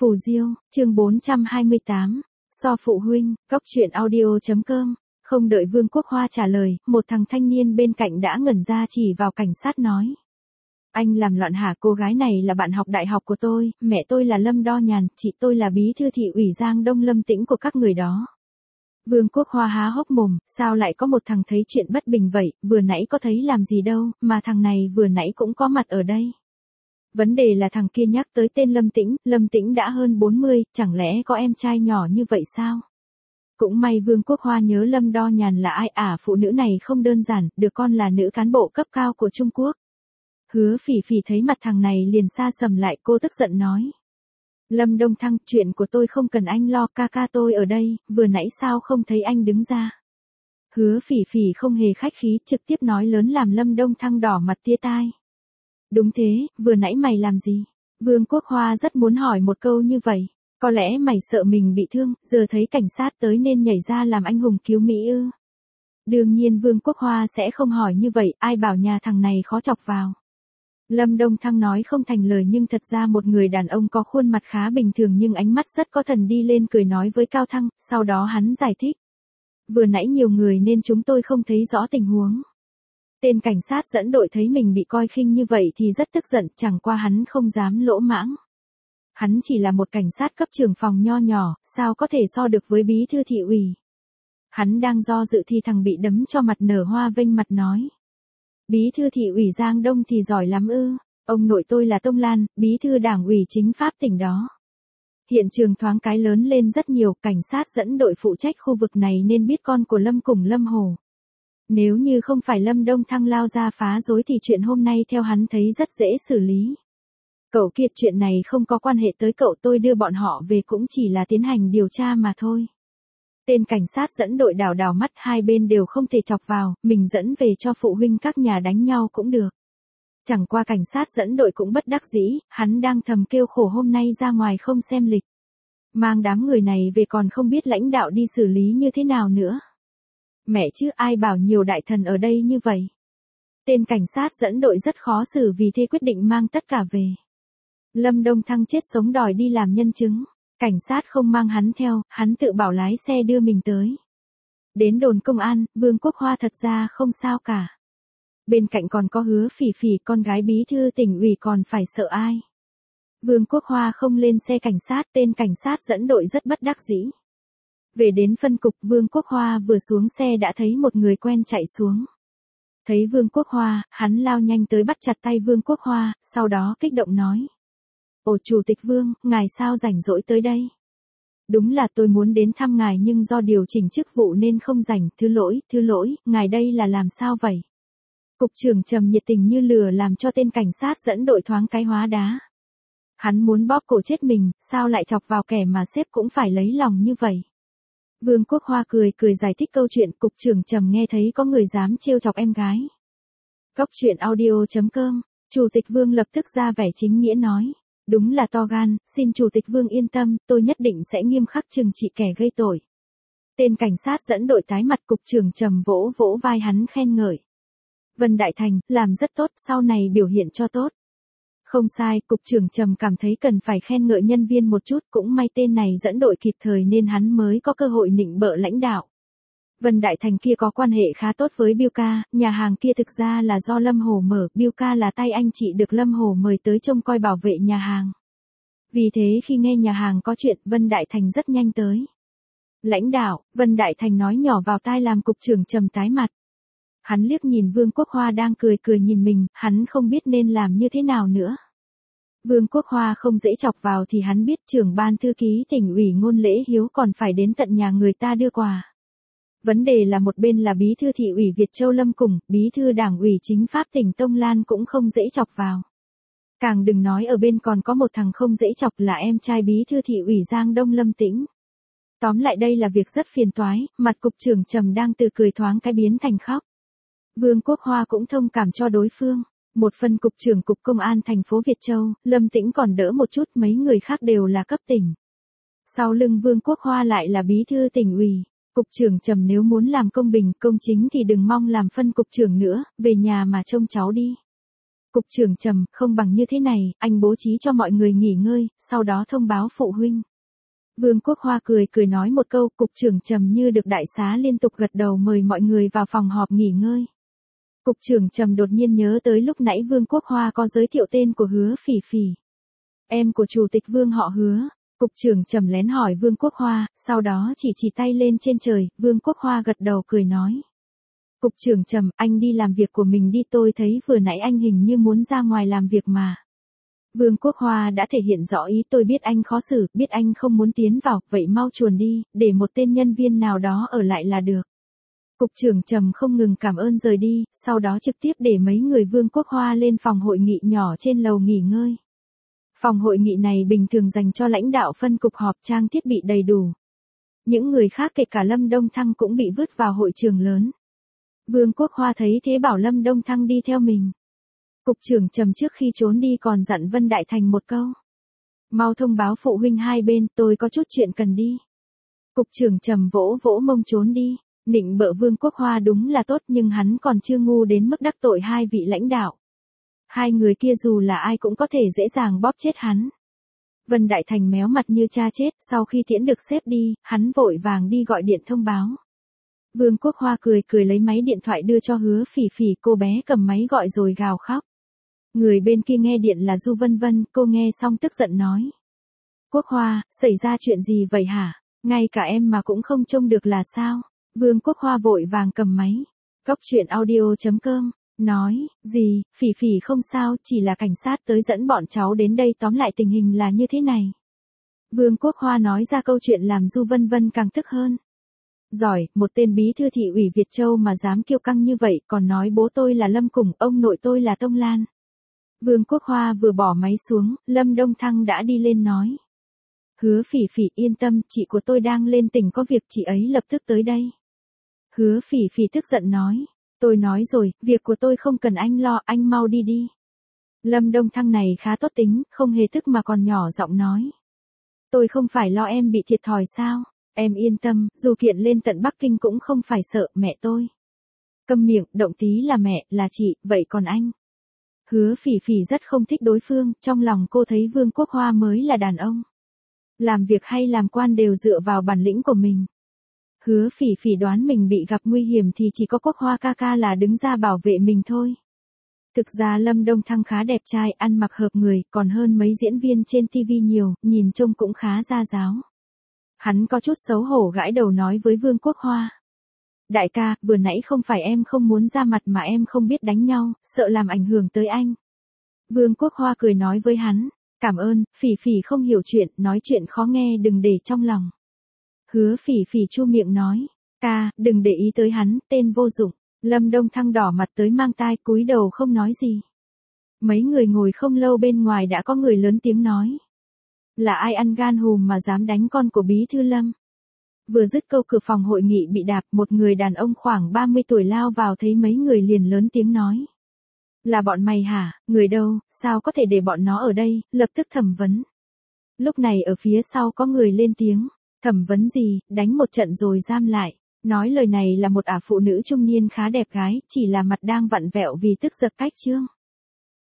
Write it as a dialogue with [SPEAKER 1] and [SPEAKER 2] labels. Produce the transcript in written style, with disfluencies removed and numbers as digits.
[SPEAKER 1] Phù Diêu, chương 428, so phụ huynh, góc truyện audio.com. Không đợi Vương Quốc Hoa trả lời, một thằng thanh niên bên cạnh đã ngẩn ra chỉ vào cảnh sát nói. Anh làm loạn hả? Cô gái này là bạn học đại học của tôi, mẹ tôi là Lâm Đo Nhàn, chị tôi là bí thư thị ủy Giang Đông Lâm Tĩnh của các người đó. Vương Quốc Hoa há hốc mồm, sao lại có một thằng thấy chuyện bất bình vậy, vừa nãy có thấy làm gì đâu, mà thằng này vừa nãy cũng có mặt ở đây. Vấn đề là thằng kia nhắc tới tên Lâm Tĩnh đã hơn 40, chẳng lẽ có em trai nhỏ như vậy sao? Cũng may Vương Quốc Hoa nhớ Lâm Đo Nhàn là ai phụ nữ này không đơn giản, được con là nữ cán bộ cấp cao của Trung Quốc. Hứa Phỉ Phỉ thấy mặt thằng này liền xa sầm lại, cô tức giận nói. Lâm Đông Thăng, chuyện của tôi không cần anh lo, ca ca tôi ở đây, vừa nãy sao không thấy anh đứng ra? Hứa Phỉ Phỉ không hề khách khí, trực tiếp nói lớn làm Lâm Đông Thăng đỏ mặt tia tai. Đúng thế, vừa nãy mày làm gì? Vương Quốc Hoa rất muốn hỏi một câu như vậy. Có lẽ mày sợ mình bị thương, giờ thấy cảnh sát tới nên nhảy ra làm anh hùng cứu Mỹ ư? Đương nhiên Vương Quốc Hoa sẽ không hỏi như vậy, ai bảo nhà thằng này khó chọc vào. Lâm Đông Thăng nói không thành lời nhưng thật ra một người đàn ông có khuôn mặt khá bình thường nhưng ánh mắt rất có thần đi lên cười nói với Cao Thăng, sau đó hắn giải thích. Vừa nãy nhiều người nên chúng tôi không thấy rõ tình huống. Tên cảnh sát dẫn đội thấy mình bị coi khinh như vậy thì rất tức giận, chẳng qua hắn không dám lỗ mãng. Hắn chỉ là một cảnh sát cấp trưởng phòng nho nhỏ, sao có thể so được với bí thư thị ủy. Hắn đang do dự thì thằng bị đấm cho mặt nở hoa vênh mặt nói. Bí thư thị ủy Giang Đông thì giỏi lắm ư, ông nội tôi là Tông Lan, bí thư đảng ủy chính pháp tỉnh đó. Hiện trường thoáng cái lớn lên rất nhiều, cảnh sát dẫn đội phụ trách khu vực này nên biết con của Lâm cùng Lâm Hồ. Nếu như không phải Lâm Đông Thăng lao ra phá rối thì chuyện hôm nay theo hắn thấy rất dễ xử lý. Cậu Kiệt, chuyện này không có quan hệ tới cậu, tôi đưa bọn họ về cũng chỉ là tiến hành điều tra mà thôi. Tên cảnh sát dẫn đội đảo mắt, hai bên đều không thể chọc vào, mình dẫn về cho phụ huynh các nhà đánh nhau cũng được. Chẳng qua cảnh sát dẫn đội cũng bất đắc dĩ, hắn đang thầm kêu khổ hôm nay ra ngoài không xem lịch. Mang đám người này về còn không biết lãnh đạo đi xử lý như thế nào nữa. Mẹ chứ, ai bảo nhiều đại thần ở đây như vậy. Tên cảnh sát dẫn đội rất khó xử vì thế quyết định mang tất cả về. Lâm Đông Thăng chết sống đòi đi làm nhân chứng. Cảnh sát không mang hắn theo, hắn tự bảo lái xe đưa mình tới. Đến đồn công an, Vương Quốc Hoa thật ra không sao cả. Bên cạnh còn có Hứa Phỉ Phỉ, con gái bí thư tỉnh ủy, còn phải sợ ai. Vương Quốc Hoa không lên xe cảnh sát, tên cảnh sát dẫn đội rất bất đắc dĩ. Về đến phân cục, Vương Quốc Hoa vừa xuống xe đã thấy một người quen chạy xuống. Thấy Vương Quốc Hoa, hắn lao nhanh tới bắt chặt tay Vương Quốc Hoa, sau đó kích động nói. Ồ Chủ tịch Vương, ngài sao rảnh rỗi tới đây? Đúng là tôi muốn đến thăm ngài nhưng do điều chỉnh chức vụ nên không rảnh, thứ lỗi, ngài đây là làm sao vậy? Cục trưởng Trầm nhiệt tình như lửa làm cho tên cảnh sát dẫn đội thoáng cái hóa đá. Hắn muốn bóp cổ chết mình, sao lại chọc vào kẻ mà sếp cũng phải lấy lòng như vậy? Vương Quốc Hoa cười giải thích câu chuyện. Cục trưởng Trầm nghe thấy có người dám trêu chọc em gái. Góc truyện audio.com, Chủ tịch Vương lập tức ra vẻ chính nghĩa nói. Đúng là to gan, xin Chủ tịch Vương yên tâm, tôi nhất định sẽ nghiêm khắc trừng trị kẻ gây tội. Tên cảnh sát dẫn đội tái mặt. Cục trưởng Trầm vỗ vai hắn khen ngợi. Vân Đại Thành, làm rất tốt, sau này biểu hiện cho tốt. Không sai, Cục trưởng Trầm cảm thấy cần phải khen ngợi nhân viên một chút, cũng may tên này dẫn đội kịp thời nên hắn mới có cơ hội nịnh bợ lãnh đạo. Vân Đại Thành kia có quan hệ khá tốt với Biêu ca, nhà hàng kia thực ra là do Lâm Hồ mở, Biêu ca là tay anh chị được Lâm Hồ mời tới trông coi bảo vệ nhà hàng. Vì thế khi nghe nhà hàng có chuyện, Vân Đại Thành rất nhanh tới. Lãnh đạo, Vân Đại Thành nói nhỏ vào tai làm Cục trưởng Trầm tái mặt. Hắn liếc nhìn Vương Quốc Hoa đang cười nhìn mình, hắn không biết nên làm như thế nào nữa. Vương Quốc Hoa không dễ chọc vào thì hắn biết trưởng ban thư ký tỉnh ủy Ngôn Lễ Hiếu còn phải đến tận nhà người ta đưa quà. Vấn đề là một bên là bí thư thị ủy Việt Châu Lâm cùng, bí thư đảng ủy chính pháp tỉnh Tông Lan cũng không dễ chọc vào. Càng đừng nói ở bên còn có một thằng không dễ chọc là em trai bí thư thị ủy Giang Đông Lâm Tĩnh. Tóm lại đây là việc rất phiền toái, mặt Cục trưởng Trầm đang từ cười thoáng cái biến thành khóc. Vương Quốc Hoa cũng thông cảm cho đối phương. Một phân cục trưởng cục công an thành phố Việt Châu, Lâm Tĩnh còn đỡ một chút, mấy người khác đều là cấp tỉnh. Sau lưng Vương Quốc Hoa lại là bí thư tỉnh ủy. Cục trưởng Trầm nếu muốn làm công bình, công chính thì đừng mong làm phân cục trưởng nữa, về nhà mà trông cháu đi. Cục trưởng trầm, không bằng như thế này, anh bố trí cho mọi người nghỉ ngơi, sau đó thông báo phụ huynh. Vương Quốc Hoa cười cười nói một câu, cục trưởng trầm như được đại xá liên tục gật đầu mời mọi người vào phòng họp nghỉ ngơi. Cục trưởng trầm đột nhiên nhớ tới lúc nãy Vương Quốc Hoa có giới thiệu tên của Hứa Phỉ Phỉ. Em của chủ tịch Vương họ Hứa. Cục trưởng trầm lén hỏi Vương Quốc Hoa, sau đó chỉ tay lên trên trời, Vương Quốc Hoa gật đầu cười nói. Cục trưởng trầm, anh đi làm việc của mình đi, tôi thấy vừa nãy anh hình như muốn ra ngoài làm việc mà. Vương Quốc Hoa đã thể hiện rõ ý, tôi biết anh khó xử, biết anh không muốn tiến vào, vậy mau chuồn đi, để một tên nhân viên nào đó ở lại là được. Cục trưởng trầm không ngừng cảm ơn rời đi, sau đó trực tiếp để mấy người Vương Quốc Hoa lên phòng hội nghị nhỏ trên lầu nghỉ ngơi. Phòng hội nghị này bình thường dành cho lãnh đạo phân cục họp, trang thiết bị đầy đủ. Những người khác kể cả Lâm Đông Thăng cũng bị vứt vào hội trường lớn. Vương Quốc Hoa thấy thế bảo Lâm Đông Thăng đi theo mình. Cục trưởng trầm trước khi trốn đi còn dặn Vân Đại Thành một câu. Mau thông báo phụ huynh hai bên, tôi có chút chuyện cần đi. Cục trưởng trầm vỗ vỗ mông trốn đi. Nịnh bợ Vương Quốc Hoa đúng là tốt, nhưng hắn còn chưa ngu đến mức đắc tội hai vị lãnh đạo. Hai người kia dù là ai cũng có thể dễ dàng bóp chết hắn. Vân Đại Thành méo mặt như cha chết, sau khi tiễn được sếp đi, hắn vội vàng đi gọi điện thông báo. Vương Quốc Hoa cười cười lấy máy điện thoại đưa cho Hứa Phỉ Phỉ, cô bé cầm máy gọi rồi gào khóc. Người bên kia nghe điện là Du Vân Vân, cô nghe xong tức giận nói. Quốc Hoa, xảy ra chuyện gì vậy hả? Ngay cả em mà cũng không trông được là sao? Vương Quốc Hoa vội vàng cầm máy. Cóc truyện audio.com, nói, gì, Phỉ Phỉ không sao, chỉ là cảnh sát tới dẫn bọn cháu đến đây, tóm lại tình hình là như thế này. Vương Quốc Hoa nói ra câu chuyện làm Du Vân Vân càng tức hơn. Giỏi, một tên bí thư thị ủy Việt Châu mà dám kiêu căng như vậy, còn nói bố tôi là Lâm Củng, ông nội tôi là Tông Lan. Vương Quốc Hoa vừa bỏ máy xuống, Lâm Đông Thăng đã đi lên nói. Hứa Phỉ Phỉ yên tâm, chị của tôi đang lên tỉnh có việc, chị ấy lập tức tới đây. Hứa Phỉ Phỉ tức giận nói. Tôi nói rồi, việc của tôi không cần anh lo, anh mau đi đi. Lâm Đông Thăng này khá tốt tính, không hề tức mà còn nhỏ giọng nói. Tôi không phải lo em bị thiệt thòi sao? Em yên tâm, dù kiện lên tận Bắc Kinh cũng không phải sợ, mẹ tôi. Câm miệng, động tí là mẹ, là chị, vậy còn anh? Hứa Phỉ Phỉ rất không thích đối phương, trong lòng cô thấy Vương Quốc Hoa mới là đàn ông. Làm việc hay làm quan đều dựa vào bản lĩnh của mình. Hứa Phỉ Phỉ đoán mình bị gặp nguy hiểm thì chỉ có Quốc Hoa ca ca là đứng ra bảo vệ mình thôi. Thực ra Lâm Đông Thăng khá đẹp trai, ăn mặc hợp người, còn hơn mấy diễn viên trên TV nhiều, nhìn trông cũng khá gia giáo. Hắn có chút xấu hổ gãi đầu nói với Vương Quốc Hoa. Đại ca, vừa nãy không phải em không muốn ra mặt mà em không biết đánh nhau, sợ làm ảnh hưởng tới anh. Vương Quốc Hoa cười nói với hắn. Cảm ơn, Phỉ Phỉ không hiểu chuyện, nói chuyện khó nghe đừng để trong lòng. Hứa Phỉ Phỉ chu miệng nói. Ca, đừng để ý tới hắn, tên vô dụng. Lâm Đông Thăng đỏ mặt tới mang tai, cúi đầu không nói gì. Mấy người ngồi không lâu bên ngoài đã có người lớn tiếng nói. Là ai ăn gan hùm mà dám đánh con của Bí thư Lâm? Vừa dứt câu cửa phòng hội nghị bị đạp, một người đàn ông khoảng 30 tuổi lao vào thấy mấy người liền lớn tiếng nói. Là bọn mày hả, người đâu, sao có thể để bọn nó ở đây, lập tức thẩm vấn. Lúc này ở phía sau có người lên tiếng, thẩm vấn gì, đánh một trận rồi giam lại. Nói lời này là một ả phụ nữ trung niên khá đẹp gái, chỉ là mặt đang vặn vẹo vì tức giận cách chương.